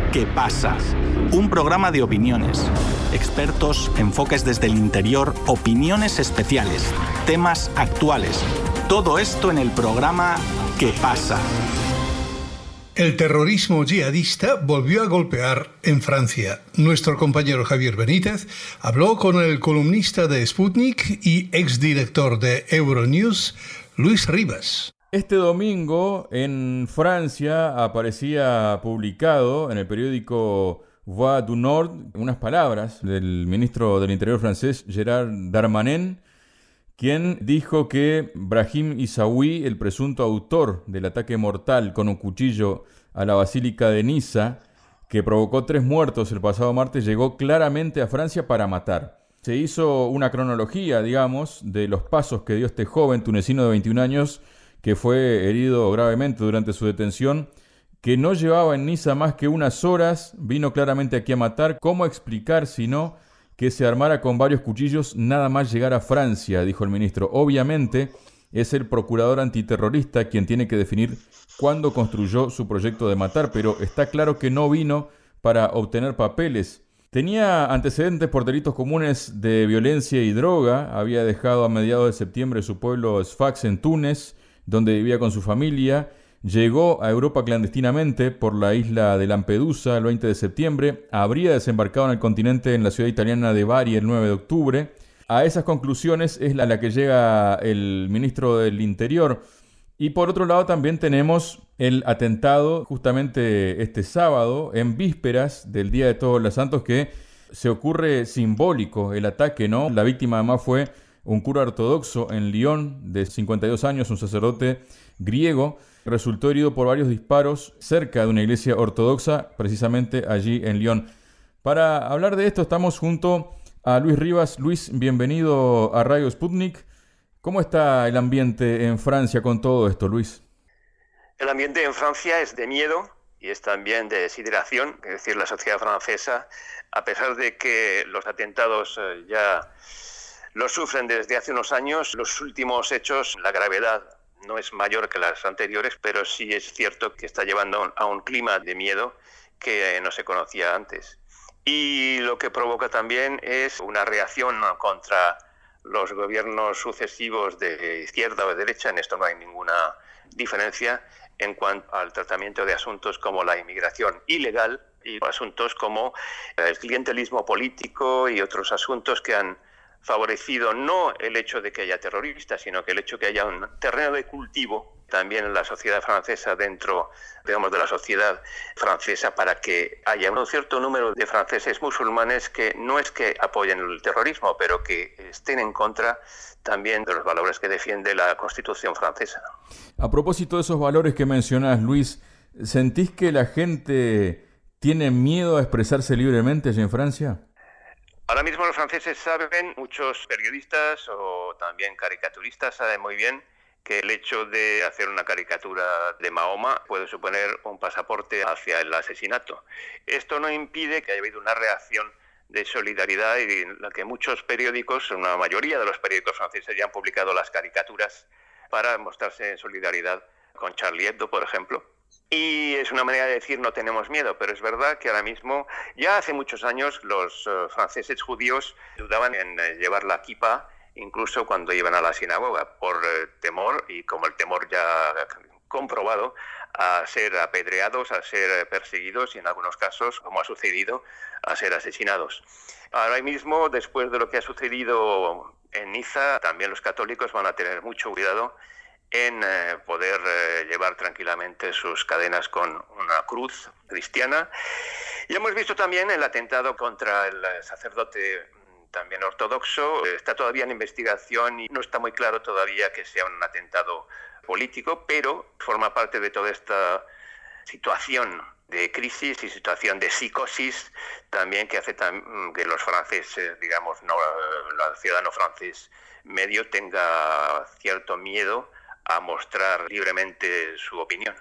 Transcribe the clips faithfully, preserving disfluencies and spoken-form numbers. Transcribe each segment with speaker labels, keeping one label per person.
Speaker 1: ¿Qué pasa? Un programa de opiniones, expertos, enfoques desde el interior, opiniones especiales, temas actuales. Todo esto en el programa ¿Qué pasa?
Speaker 2: El terrorismo yihadista volvió a golpear en Francia. Nuestro compañero Javier Benítez habló con el columnista de Sputnik y exdirector de Euronews, Luis Rivas.
Speaker 3: Este domingo en Francia aparecía publicado en el periódico Voix du Nord unas palabras del ministro del Interior francés Gérald Darmanin, quien dijo que Brahim Isaoui, el presunto autor del ataque mortal con un cuchillo a la Basílica de Niza, que provocó tres muertos el pasado martes, llegó claramente a Francia para matar. Se hizo una cronología, digamos, de los pasos que dio este joven tunecino de veintiún años, que fue herido gravemente durante su detención, que no llevaba en Niza más que unas horas, vino claramente aquí a matar. ¿Cómo explicar, si no, que se armara con varios cuchillos nada más llegar a Francia?, dijo el ministro. Obviamente es el procurador antiterrorista quien tiene que definir cuándo construyó su proyecto de matar, pero está claro que no vino para obtener papeles. Tenía antecedentes por delitos comunes de violencia y droga, había dejado a mediados de septiembre su pueblo Sfax en Túnez, donde vivía con su familia. Llegó a Europa clandestinamente por la isla de Lampedusa el veinte de septiembre, habría desembarcado en el continente en la ciudad italiana de Bari el nueve de octubre. A esas conclusiones es a la que llega el ministro del Interior. Y por otro lado también tenemos el atentado justamente este sábado, en vísperas del Día de Todos los Santos, que se ocurre simbólico el ataque, ¿no? La víctima además fue un cura ortodoxo en Lyon de cincuenta y dos años, un sacerdote griego. Resultó herido por varios disparos cerca de una iglesia ortodoxa, precisamente allí en Lyon. Para hablar de esto estamos junto a Luis Rivas. Luis, bienvenido a Radio Sputnik. ¿Cómo está el ambiente en Francia con todo esto, Luis?
Speaker 4: El ambiente en Francia es de miedo y es también de deshidratación, es decir, la sociedad francesa, a pesar de que los atentados eh, ya los sufren desde hace unos años, los últimos hechos, la gravedad no es mayor que las anteriores, pero sí es cierto que está llevando a un clima de miedo que no se conocía antes. Y lo que provoca también es una reacción contra los gobiernos sucesivos de izquierda o de derecha. En esto no hay ninguna diferencia en cuanto al tratamiento de asuntos como la inmigración ilegal y asuntos como el clientelismo político y otros asuntos que han favorecido no el hecho de que haya terroristas, sino que el hecho de que haya un terreno de cultivo también en la sociedad francesa, dentro, digamos, de la sociedad francesa, para que haya un cierto número de franceses musulmanes que no es que apoyen el terrorismo, pero que estén en contra también de los valores que defiende la Constitución francesa.
Speaker 3: A propósito de esos valores que mencionás, Luis, ¿sentís que la gente tiene miedo a expresarse libremente allí en Francia?
Speaker 4: Ahora mismo los franceses saben, muchos periodistas o también caricaturistas saben muy bien que el hecho de hacer una caricatura de Mahoma puede suponer un pasaporte hacia el asesinato. Esto no impide que haya habido una reacción de solidaridad y en la que muchos periódicos, una mayoría de los periódicos franceses, ya han publicado las caricaturas para mostrarse en solidaridad con Charlie Hebdo, por ejemplo. Y es una manera de decir no tenemos miedo, pero es verdad que ahora mismo, ya hace muchos años, los uh, franceses judíos dudaban en uh, llevar la kippah, incluso cuando iban a la sinagoga, por uh, temor, y como el temor ya comprobado, a ser apedreados, a ser perseguidos y en algunos casos, como ha sucedido, a ser asesinados. Ahora mismo, después de lo que ha sucedido en Niza, también los católicos van a tener mucho cuidado en eh, poder eh, llevar tranquilamente sus cadenas con una cruz cristiana. Y hemos visto también el atentado contra el sacerdote también ortodoxo. Está todavía en investigación y no está muy claro todavía que sea un atentado político, pero forma parte de toda esta situación de crisis y situación de psicosis también que hace tam- que los franceses, digamos, no, el ciudadano francés medio tenga cierto miedo a mostrar libremente su opinión.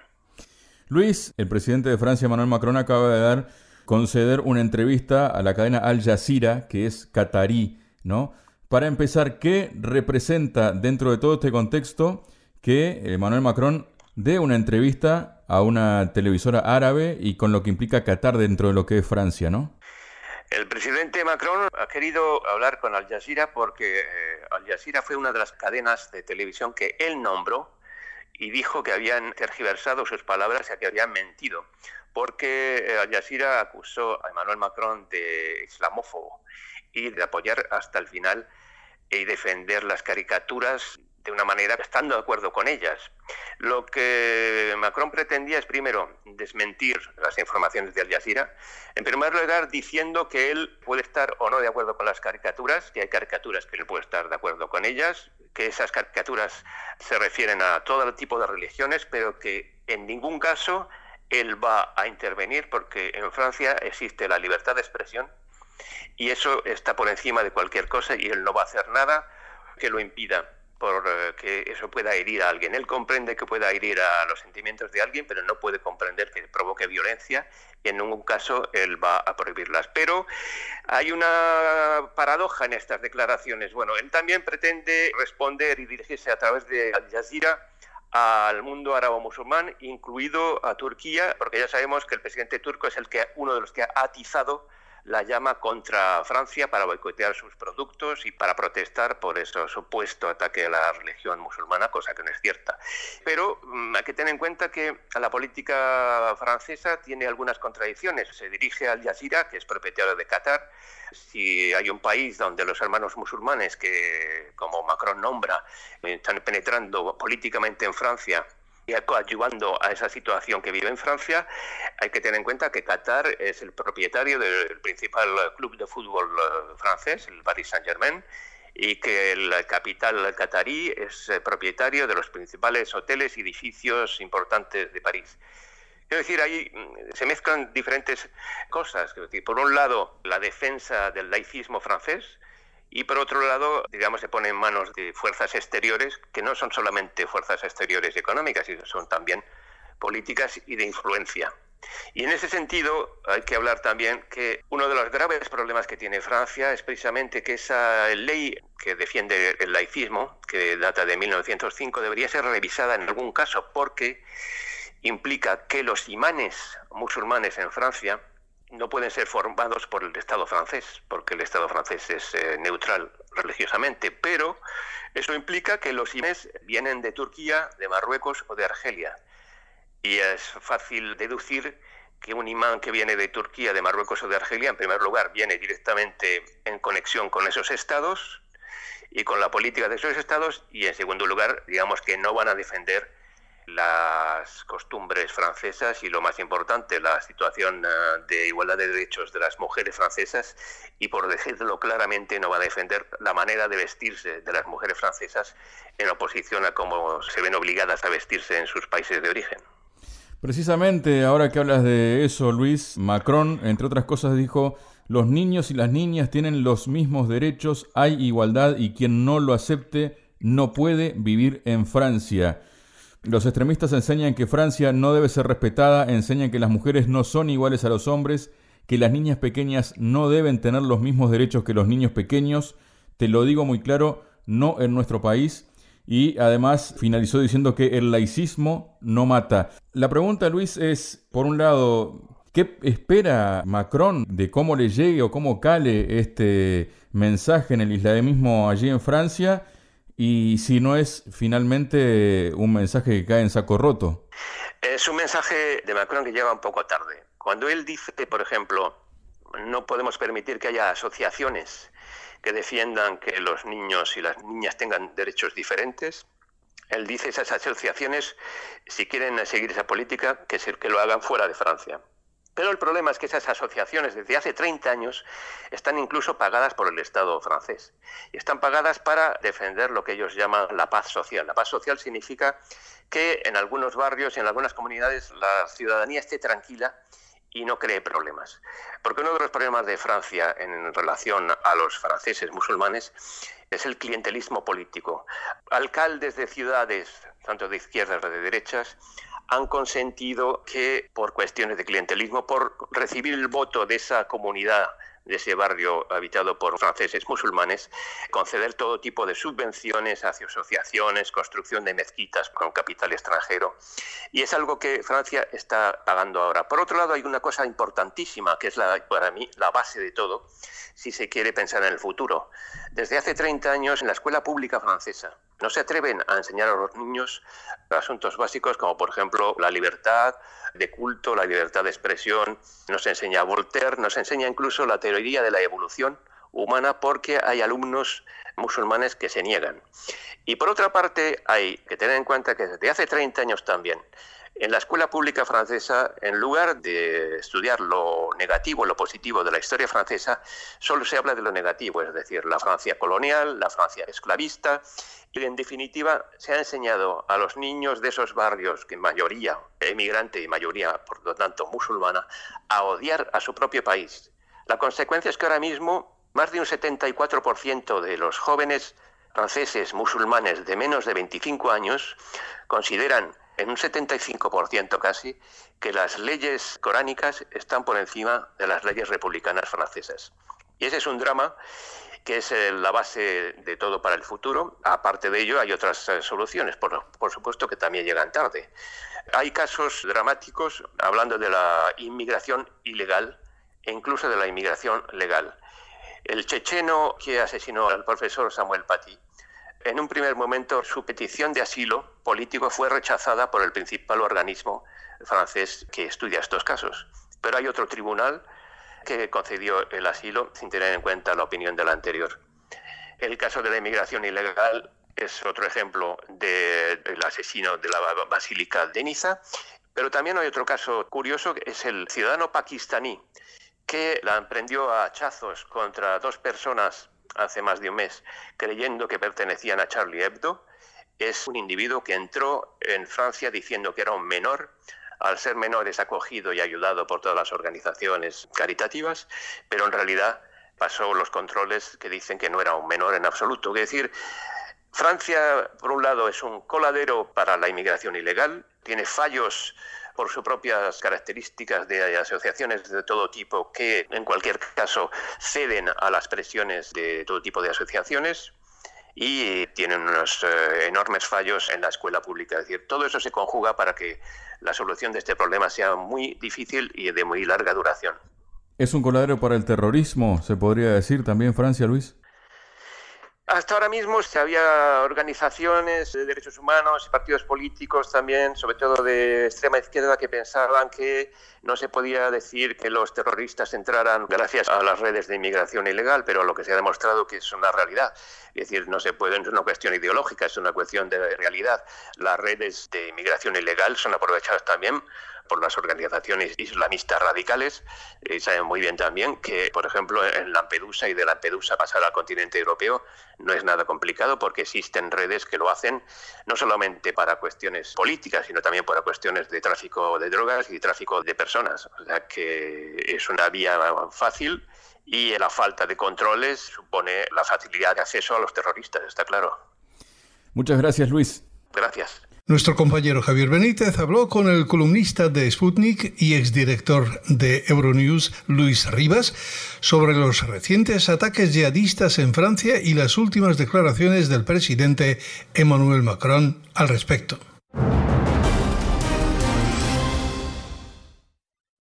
Speaker 3: Luis, el presidente de Francia, Emmanuel Macron, acaba de dar, conceder una entrevista a la cadena Al Jazeera, que es catarí, ¿no? Para empezar, ¿qué representa dentro de todo este contexto que Emmanuel Macron dé una entrevista a una televisora árabe y con lo que implica Qatar dentro de lo que es Francia, ¿no?
Speaker 4: El presidente Macron ha querido hablar con Al Jazeera porque eh, Al Jazeera fue una de las cadenas de televisión que él nombró y dijo que habían tergiversado sus palabras y que habían mentido, porque eh, Al Jazeera acusó a Emmanuel Macron de islamófobo y de apoyar hasta el final y defender las caricaturas de una manera estando de acuerdo con ellas. Lo que Macron pretendía es, primero, desmentir las informaciones de Al Jazeera, en primer lugar diciendo que él puede estar o no de acuerdo con las caricaturas, que hay caricaturas que él puede estar de acuerdo con ellas, que esas caricaturas se refieren a todo tipo de religiones, pero que en ningún caso él va a intervenir porque en Francia existe la libertad de expresión y eso está por encima de cualquier cosa y él no va a hacer nada que lo impida, por que eso pueda herir a alguien. Él comprende que pueda herir a los sentimientos de alguien, pero no puede comprender que provoque violencia y en ningún caso él va a prohibirlas. Pero hay una paradoja en estas declaraciones. Bueno, él también pretende responder y dirigirse a través de Al Jazeera al mundo árabe-musulmán, incluido a Turquía, porque ya sabemos que el presidente turco es el que uno de los que ha atizado la llama contra Francia para boicotear sus productos y para protestar por ese supuesto ataque a la religión musulmana, cosa que no es cierta. Pero um, hay que tener en cuenta que la política francesa tiene algunas contradicciones. Se dirige a Al Jazeera, que es propietario de Qatar. Si hay un país donde los hermanos musulmanes, que como Macron nombra, están penetrando políticamente en Francia y coadyuvando a esa situación que vive en Francia, hay que tener en cuenta que Qatar es el propietario del principal club de fútbol francés, el Paris Saint-Germain, y que el capital catarí es propietario de los principales hoteles y edificios importantes de París. Es decir, ahí se mezclan diferentes cosas. Es decir, por un lado, la defensa del laicismo francés, y por otro lado, digamos, se pone en manos de fuerzas exteriores que no son solamente fuerzas exteriores económicas, sino son también políticas y de influencia. Y en ese sentido hay que hablar también que uno de los graves problemas que tiene Francia es precisamente que esa ley que defiende el laicismo, que data de mil novecientos cinco, debería ser revisada en algún caso porque implica que los imanes musulmanes en Francia no pueden ser formados por el Estado francés, porque el Estado francés es eh, neutral religiosamente, pero eso implica que los imanes vienen de Turquía, de Marruecos o de Argelia. Y es fácil deducir que un imán que viene de Turquía, de Marruecos o de Argelia, en primer lugar, viene directamente en conexión con esos estados y con la política de esos estados, y en segundo lugar, digamos que no van a defender las costumbres francesas y, lo más importante, la situación uh, de igualdad de derechos de las mujeres francesas, y por decirlo claramente no va a defender la manera de vestirse de las mujeres francesas en oposición a cómo se ven obligadas a vestirse en sus países de origen.
Speaker 3: Precisamente, ahora que hablas de eso, Luis, Macron, entre otras cosas, dijo: los niños y las niñas tienen los mismos derechos, hay igualdad y quien no lo acepte no puede vivir en Francia. Los extremistas enseñan que Francia no debe ser respetada, enseñan que las mujeres no son iguales a los hombres, que las niñas pequeñas no deben tener los mismos derechos que los niños pequeños. Te lo digo muy claro, no en nuestro país. Y además finalizó diciendo que el laicismo no mata. La pregunta, Luis, es, por un lado, ¿qué espera Macron de cómo le llegue o cómo cale este mensaje en el islamismo allí en Francia? Y si no es finalmente un mensaje que cae en saco roto.
Speaker 4: Es un mensaje de Macron que llega un poco tarde. Cuando él dice, por ejemplo, no podemos permitir que haya asociaciones que defiendan que los niños y las niñas tengan derechos diferentes, él dice esas asociaciones, si quieren seguir esa política, que, se, que lo hagan fuera de Francia. Pero el problema es que esas asociaciones desde hace treinta años están incluso pagadas por el Estado francés. Y están pagadas para defender lo que ellos llaman la paz social. La paz social significa que en algunos barrios y en algunas comunidades la ciudadanía esté tranquila y no cree problemas. Porque uno de los problemas de Francia en relación a los franceses musulmanes es el clientelismo político. Alcaldes de ciudades, tanto de izquierdas como de derechas, han consentido que, por cuestiones de clientelismo, por recibir el voto de esa comunidad, de ese barrio habitado por franceses musulmanes, conceder todo tipo de subvenciones hacia asociaciones, construcción de mezquitas con capital extranjero. Y es algo que Francia está pagando ahora. Por otro lado, hay una cosa importantísima, que es la, para mí la base de todo, si se quiere pensar en el futuro. Desde hace treinta años, en la escuela pública francesa, no se atreven a enseñar a los niños asuntos básicos como, por ejemplo, la libertad de culto, la libertad de expresión. Nos enseña Voltaire, nos enseña incluso la teoría de la evolución humana, porque hay alumnos musulmanes que se niegan. Y por otra parte, hay que tener en cuenta que desde hace treinta años también, en la escuela pública francesa, en lugar de estudiar lo negativo, lo positivo de la historia francesa, solo se habla de lo negativo, es decir, la Francia colonial, la Francia esclavista, y en definitiva se ha enseñado a los niños de esos barrios, que mayoría emigrante y mayoría, por lo tanto, musulmana, a odiar a su propio país. La consecuencia es que ahora mismo más de un setenta y cuatro por ciento de los jóvenes franceses musulmanes de menos de veinticinco años consideran, en un setenta y cinco por ciento casi, que las leyes coránicas están por encima de las leyes republicanas francesas. Y ese es un drama que es la base de todo para el futuro. Aparte de ello, hay otras eh, soluciones, por, por supuesto, que también llegan tarde. Hay casos dramáticos, hablando de la inmigración ilegal e incluso de la inmigración legal. El checheno que asesinó al profesor Samuel Paty, en un primer momento su petición de asilo político fue rechazada por el principal organismo francés que estudia estos casos. Pero hay otro tribunal que concedió el asilo sin tener en cuenta la opinión del anterior. El caso de la inmigración ilegal es otro ejemplo del asesino de la Basílica de Niza, pero también hay otro caso curioso, que es el ciudadano pakistaní que la emprendió a hachazos contra dos personas hace más de un mes, creyendo que pertenecían a Charlie Hebdo. Es un individuo que entró en Francia diciendo que era un menor. Al ser menor es acogido y ayudado por todas las organizaciones caritativas, pero en realidad pasó los controles que dicen que no era un menor en absoluto. Es decir, Francia, por un lado, es un coladero para la inmigración ilegal, tiene fallos por sus propias características de asociaciones de todo tipo que, en cualquier caso, ceden a las presiones de todo tipo de asociaciones, y tienen unos eh, enormes fallos en la escuela pública. Es decir, todo eso se conjuga para que la solución de este problema sea muy difícil y de muy larga duración.
Speaker 3: ¿Es un coladero para el terrorismo, se podría decir también, Francia, Luis?
Speaker 4: Hasta ahora mismo había organizaciones de derechos humanos y partidos políticos también, sobre todo de extrema izquierda, que pensaban que no se podía decir que los terroristas entraran gracias a las redes de inmigración ilegal, pero lo que se ha demostrado que es una realidad. Es decir, no se puede, no es una cuestión ideológica, es una cuestión de realidad. Las redes de inmigración ilegal son aprovechadas también por las organizaciones islamistas radicales. Y saben muy bien también que, por ejemplo, en Lampedusa y de Lampedusa pasar al continente europeo no es nada complicado, porque existen redes que lo hacen no solamente para cuestiones políticas, sino también para cuestiones de tráfico de drogas y tráfico de personas. O sea que es una vía fácil, y la falta de controles supone la facilidad de acceso a los terroristas, está claro.
Speaker 3: Muchas gracias, Luis.
Speaker 4: Gracias.
Speaker 2: Nuestro compañero Javier Benítez habló con el columnista de Sputnik y exdirector de Euronews, Luis Rivas, sobre los recientes ataques yihadistas en Francia y las últimas declaraciones del presidente Emmanuel Macron al respecto.